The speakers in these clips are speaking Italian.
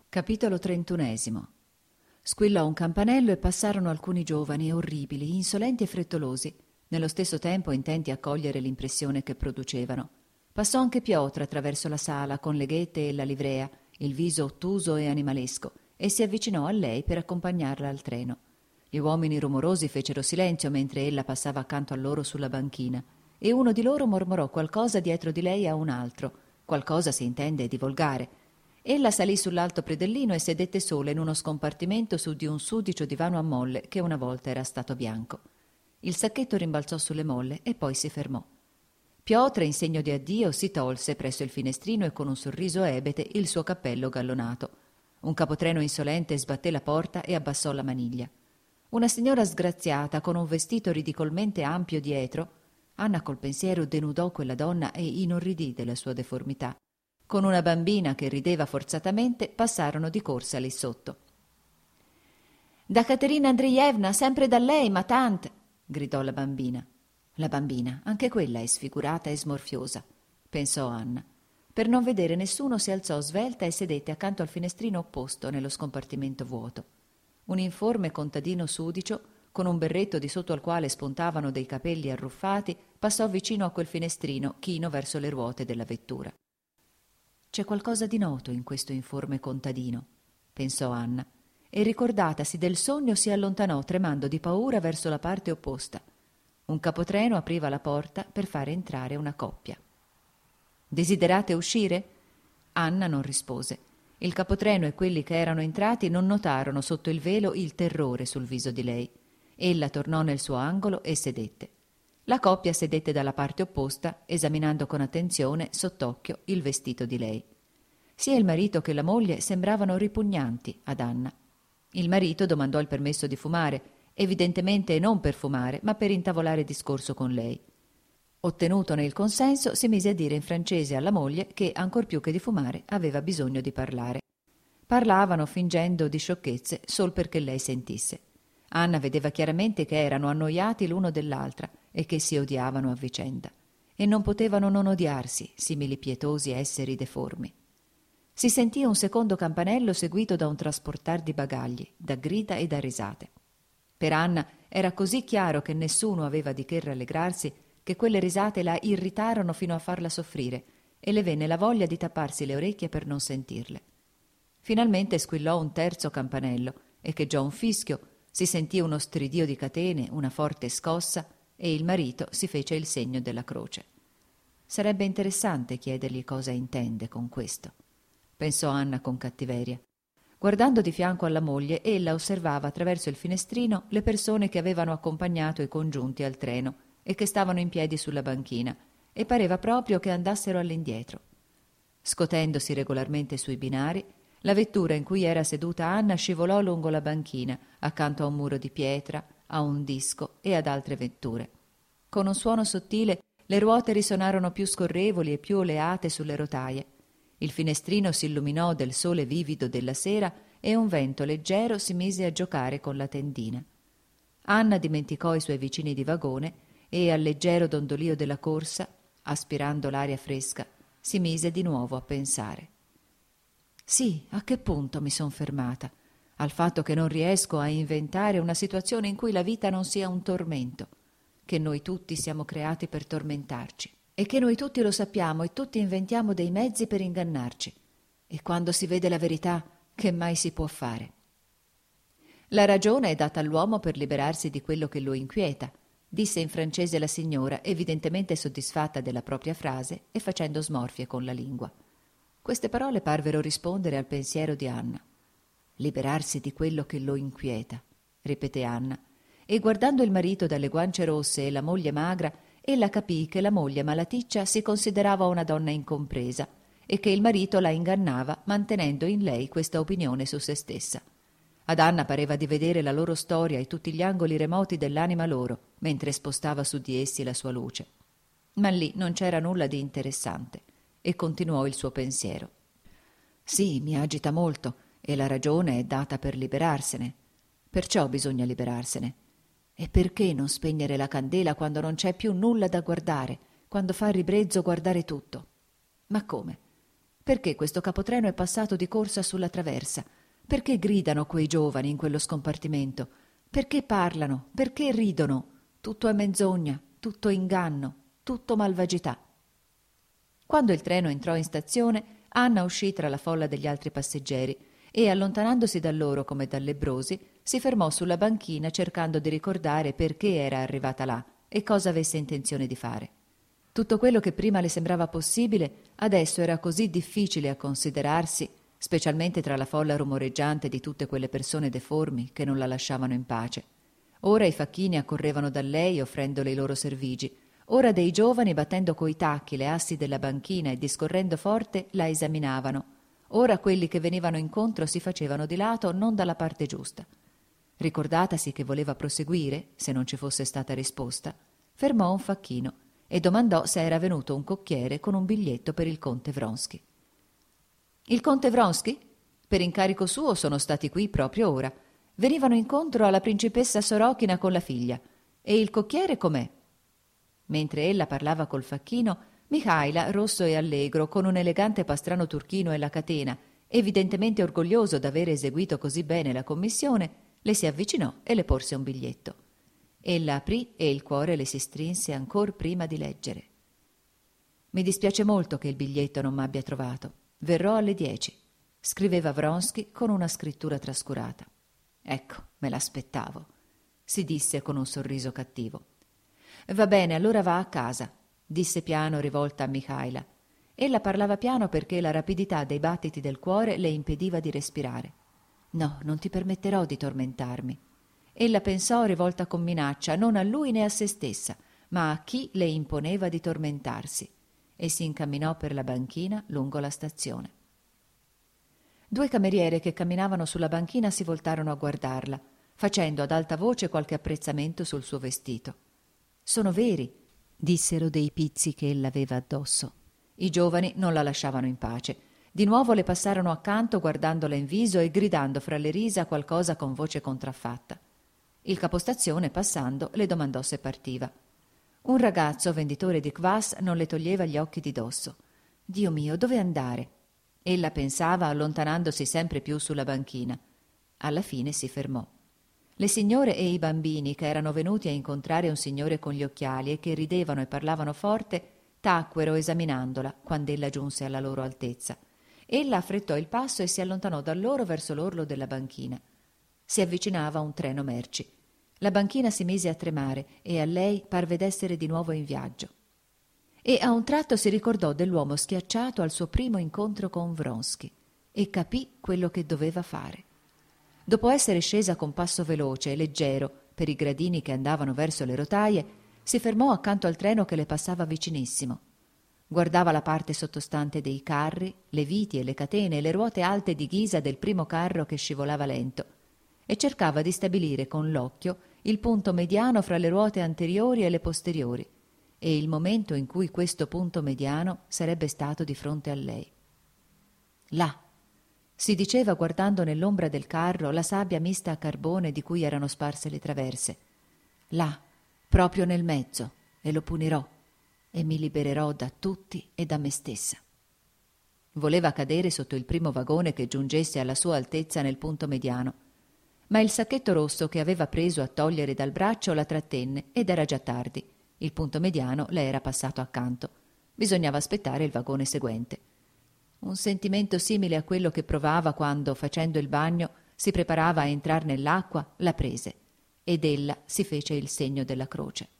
Capitolo 31. Squillò un campanello e passarono alcuni giovani, orribili, insolenti e frettolosi, nello stesso tempo intenti a cogliere l'impressione che producevano. Passò anche Piotr attraverso la sala con le ghette e la livrea, il viso ottuso e animalesco, e si avvicinò a lei per accompagnarla al treno. Gli uomini rumorosi fecero silenzio mentre ella passava accanto a loro sulla banchina, e uno di loro mormorò qualcosa dietro di lei a un altro, qualcosa si intende di volgare. Ella salì sull'alto predellino e sedette sola in uno scompartimento su di un sudicio divano a molle che una volta era stato bianco. Il sacchetto rimbalzò sulle molle e poi si fermò. Piotr, in segno di addio, si tolse presso il finestrino e con un sorriso ebete il suo cappello gallonato. Un capotreno insolente sbatté la porta e abbassò la maniglia. Una signora sgraziata, con un vestito ridicolmente ampio dietro, Anna col pensiero denudò quella donna e inorridì della sua deformità. Con una bambina che rideva forzatamente, passarono di corsa lì sotto. «Da Caterina Andreevna, sempre da lei, ma tante!» gridò la bambina. La bambina, anche quella è sfigurata e smorfiosa, pensò Anna. Per non vedere nessuno si alzò svelta e sedette accanto al finestrino opposto nello scompartimento vuoto. Un informe contadino sudicio, con un berretto di sotto al quale spuntavano dei capelli arruffati, passò vicino a quel finestrino, chino verso le ruote della vettura. «C'è qualcosa di noto in questo informe contadino», pensò Anna, e ricordatasi del sogno si allontanò tremando di paura verso la parte opposta. Un capotreno apriva la porta per fare entrare una coppia. «Desiderate uscire?» Anna non rispose. Il capotreno e quelli che erano entrati non notarono sotto il velo il terrore sul viso di lei. Ella tornò nel suo angolo e sedette. La coppia sedette dalla parte opposta, esaminando con attenzione sott'occhio il vestito di lei. Sia il marito che la moglie sembravano ripugnanti ad Anna. Il marito domandò il permesso di fumare, evidentemente non per fumare, ma per intavolare discorso con lei. Ottenutone il consenso, si mise a dire in francese alla moglie che, ancor più che di fumare, aveva bisogno di parlare. Parlavano fingendo di sciocchezze sol perché lei sentisse. Anna vedeva chiaramente che erano annoiati l'uno dell'altra e che si odiavano a vicenda. E non potevano non odiarsi, simili pietosi esseri deformi. Si sentì un secondo campanello seguito da un trasportar di bagagli, da grida e da risate. Per Anna era così chiaro che nessuno aveva di che rallegrarsi che quelle risate la irritarono fino a farla soffrire e le venne la voglia di tapparsi le orecchie per non sentirle. Finalmente squillò un terzo campanello e echeggiò un fischio, si sentì uno stridio di catene, una forte scossa e il marito si fece il segno della croce. Sarebbe interessante chiedergli cosa intende con questo, pensò Anna con cattiveria. Guardando di fianco alla moglie, ella osservava attraverso il finestrino le persone che avevano accompagnato i congiunti al treno e che stavano in piedi sulla banchina, e pareva proprio che andassero all'indietro. Scotendosi regolarmente sui binari, la vettura in cui era seduta Anna scivolò lungo la banchina, accanto a un muro di pietra, a un disco e ad altre vetture. Con un suono sottile le ruote risonarono più scorrevoli e più oleate sulle rotaie. Il finestrino si illuminò del sole vivido della sera e un vento leggero si mise a giocare con la tendina. Anna dimenticò i suoi vicini di vagone e, al leggero dondolio della corsa, aspirando l'aria fresca, si mise di nuovo a pensare. Sì, a che punto mi son fermata? Al fatto che non riesco a inventare una situazione in cui la vita non sia un tormento, che noi tutti siamo creati per tormentarci e che noi tutti lo sappiamo e tutti inventiamo dei mezzi per ingannarci. E quando si vede la verità, che mai si può fare? La ragione è data all'uomo per liberarsi di quello che lo inquieta, disse in francese la signora, evidentemente soddisfatta della propria frase e facendo smorfie con la lingua. Queste parole parvero rispondere al pensiero di Anna. Liberarsi di quello che lo inquieta, ripeté Anna, e guardando il marito dalle guance rosse e la moglie magra, ella capì che la moglie malaticcia si considerava una donna incompresa e che il marito la ingannava mantenendo in lei questa opinione su se stessa. Ad Anna pareva di vedere la loro storia e tutti gli angoli remoti dell'anima loro, mentre spostava su di essi la sua luce. Ma lì non c'era nulla di interessante, e continuò il suo pensiero. Sì, mi agita molto, e la ragione è data per liberarsene. Perciò bisogna liberarsene. E perché non spegnere la candela quando non c'è più nulla da guardare, quando fa ribrezzo guardare tutto? Ma come? Perché questo capotreno è passato di corsa sulla traversa? Perché gridano quei giovani in quello scompartimento? Perché parlano? Perché ridono? Tutto è menzogna, tutto inganno, tutto malvagità. Quando il treno entrò in stazione, Anna uscì tra la folla degli altri passeggeri e, allontanandosi da loro come da lebbrosi, si fermò sulla banchina cercando di ricordare perché era arrivata là e cosa avesse intenzione di fare. Tutto quello che prima le sembrava possibile, adesso era così difficile a considerarsi, specialmente tra la folla rumoreggiante di tutte quelle persone deformi che non la lasciavano in pace. Ora i facchini accorrevano da lei offrendole i loro servigi, ora dei giovani, battendo coi tacchi le assi della banchina e discorrendo forte, la esaminavano. Ora quelli che venivano incontro si facevano di lato non dalla parte giusta. Ricordatasi che voleva proseguire, se non ci fosse stata risposta, fermò un facchino e domandò se era venuto un cocchiere con un biglietto per il conte Vronsky. Il conte Vronsky? Per incarico suo sono stati qui proprio ora. Venivano incontro alla principessa Sorokina con la figlia. E il cocchiere com'è? Mentre ella parlava col facchino, Mihaila, rosso e allegro, con un elegante pastrano turchino e la catena, evidentemente orgoglioso d'avere eseguito così bene la commissione, le si avvicinò e le porse un biglietto. Ella aprì e il cuore le si strinse ancor prima di leggere. «Mi dispiace molto che il biglietto non m'abbia trovato. Verrò alle 10», scriveva Vronsky con una scrittura trascurata. «Ecco, me l'aspettavo», si disse con un sorriso cattivo. «Va bene, allora va a casa», disse piano rivolta a Mihaila. Ella parlava piano perché la rapidità dei battiti del cuore le impediva di respirare. «No, non ti permetterò di tormentarmi». Ella pensò rivolta con minaccia non a lui né a se stessa, ma a chi le imponeva di tormentarsi, e si incamminò per la banchina lungo la stazione. Due cameriere che camminavano sulla banchina si voltarono a guardarla, facendo ad alta voce qualche apprezzamento sul suo vestito. «Sono veri», dissero dei pizzi che ella aveva addosso. I giovani non la lasciavano in pace. Di nuovo le passarono accanto guardandola in viso e gridando fra le risa qualcosa con voce contraffatta. Il capostazione, passando, le domandò se partiva. Un ragazzo, venditore di kvass, non le toglieva gli occhi di dosso. «Dio mio, dove andare?» Ella pensava, allontanandosi sempre più sulla banchina. Alla fine si fermò. Le signore e i bambini, che erano venuti a incontrare un signore con gli occhiali e che ridevano e parlavano forte, tacquero esaminandola quand'ella giunse alla loro altezza. Ella affrettò il passo e si allontanò da loro verso l'orlo della banchina. Si avvicinava un treno merci. La banchina si mise a tremare e a lei parve d'essere di nuovo in viaggio. E a un tratto si ricordò dell'uomo schiacciato al suo primo incontro con Vronsky e capì quello che doveva fare. Dopo essere scesa con passo veloce e leggero per i gradini che andavano verso le rotaie, si fermò accanto al treno che le passava vicinissimo. Guardava la parte sottostante dei carri, le viti e le catene e le ruote alte di ghisa del primo carro che scivolava lento e cercava di stabilire con l'occhio il punto mediano fra le ruote anteriori e le posteriori e il momento in cui questo punto mediano sarebbe stato di fronte a lei. Là, si diceva guardando nell'ombra del carro la sabbia mista a carbone di cui erano sparse le traverse. Là, proprio nel mezzo, e lo punirò e mi libererò da tutti e da me stessa. Voleva cadere sotto il primo vagone che giungesse alla sua altezza nel punto mediano, ma il sacchetto rosso che aveva preso a togliere dal braccio la trattenne ed era già tardi. Il punto mediano le era passato accanto. Bisognava aspettare il vagone seguente. Un sentimento simile a quello che provava quando, facendo il bagno, si preparava a entrar nell'acqua, la prese, ed ella si fece il segno della croce.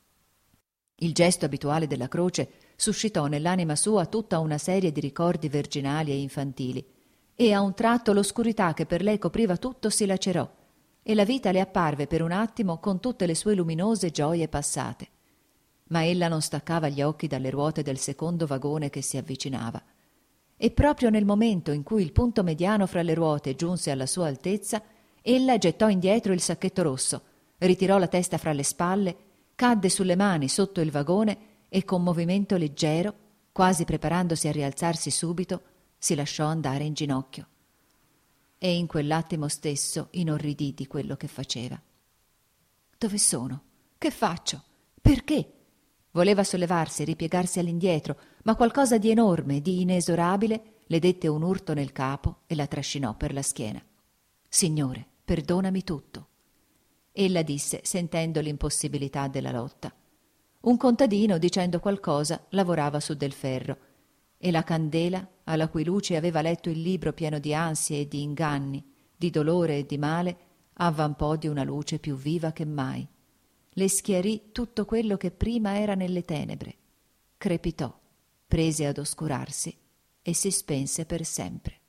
Il gesto abituale della croce suscitò nell'anima sua tutta una serie di ricordi virginali e infantili, e a un tratto l'oscurità che per lei copriva tutto si lacerò, e la vita le apparve per un attimo con tutte le sue luminose gioie passate. Ma ella non staccava gli occhi dalle ruote del secondo vagone che si avvicinava. E proprio nel momento in cui il punto mediano fra le ruote giunse alla sua altezza, ella gettò indietro il sacchetto rosso, ritirò la testa fra le spalle, cadde sulle mani sotto il vagone e con movimento leggero, quasi preparandosi a rialzarsi subito, si lasciò andare in ginocchio. E in quell'attimo stesso inorridì di quello che faceva. «Dove sono? Che faccio? Perché?» Voleva sollevarsi, ripiegarsi all'indietro, ma qualcosa di enorme, di inesorabile, le dette un urto nel capo e la trascinò per la schiena. «Signore, perdonami tutto». Ella disse, sentendo l'impossibilità della lotta. Un contadino, dicendo qualcosa, lavorava su del ferro, e la candela, alla cui luce aveva letto il libro pieno di ansie e di inganni, di dolore e di male, avvampò di una luce più viva che mai. Le schiarì tutto quello che prima era nelle tenebre. Crepitò, prese ad oscurarsi e si spense per sempre.